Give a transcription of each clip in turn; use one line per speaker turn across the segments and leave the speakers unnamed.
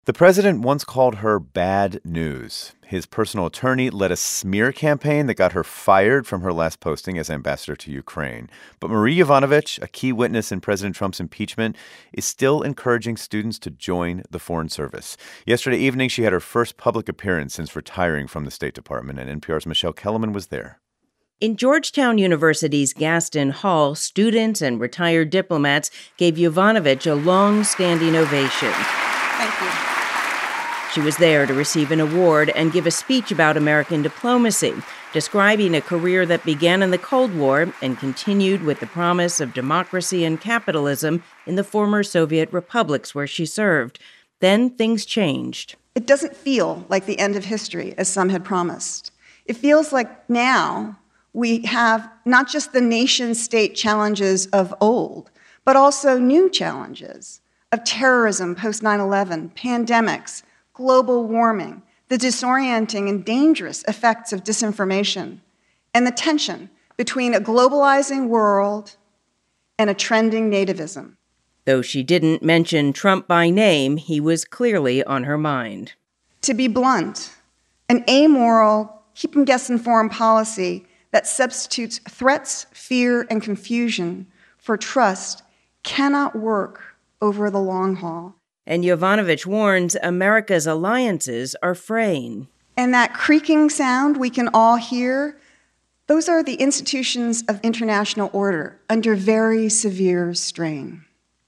The president once called her bad news. His personal attorney led a smear campaign that got her fired from her last posting as ambassador to Ukraine. But Marie Yovanovitch, a key witness in President Trump's impeachment, is still encouraging students to join the Foreign Service. Yesterday evening, she had her first public appearance since retiring from the State Department, and NPR's Michelle Kellerman was there.
In Georgetown University's Gaston Hall, students and retired diplomats gave Yovanovitch a long-standing ovation.
Thank you.
She was there to receive an award and give a speech about American diplomacy, describing a career that began in the Cold War and continued with the promise of democracy and capitalism in the former Soviet republics where she served. Then things changed.
It doesn't feel like the end of history, as some had promised. It feels like now we have not just the nation-state challenges of old, but also new challenges of terrorism post 9/11, pandemics, global warming, the disorienting and dangerous effects of disinformation, and the tension between a globalizing world and a trending nativism.
Though she didn't mention Trump by name, he was clearly on her mind.
To be blunt, an amoral, keep-em-guessing foreign policy that substitutes threats, fear, and confusion for trust cannot work over the long haul.
And Yovanovitch warns America's alliances are fraying.
And that creaking sound we can all hear, those are the institutions of international order under very severe strain.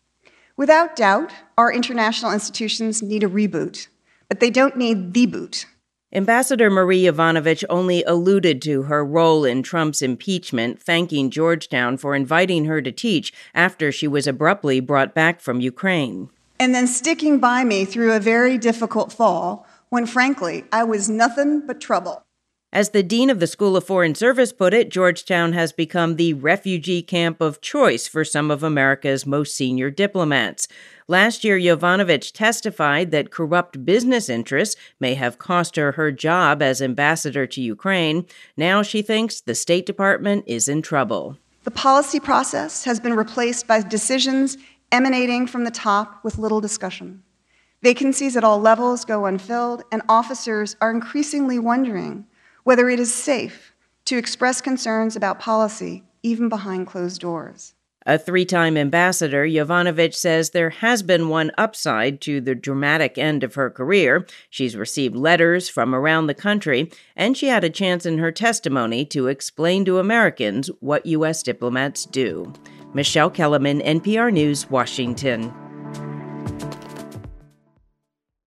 Without doubt, our international institutions need a reboot, but they don't need the boot.
Ambassador Marie Yovanovitch only alluded to her role in Trump's impeachment, thanking Georgetown for inviting her to teach after she was abruptly brought back from Ukraine.
And then sticking by me through a very difficult fall when, frankly, I was nothing but trouble.
As the dean of the School of Foreign Service put it, Georgetown has become the refugee camp of choice for some of America's most senior diplomats. Last year, Yovanovitch testified that corrupt business interests may have cost her her job as ambassador to Ukraine. Now she thinks the State Department is in trouble.
The policy process has been replaced by decisions emanating from the top with little discussion. Vacancies at all levels go unfilled, and officers are increasingly wondering whether it is safe to express concerns about policy, even behind closed doors.
A three-time ambassador, Yovanovitch says there has been one upside to the dramatic end of her career. She's received letters from around the country, and she had a chance in her testimony to explain to Americans what U.S. diplomats do. Michelle Kellerman, NPR News, Washington.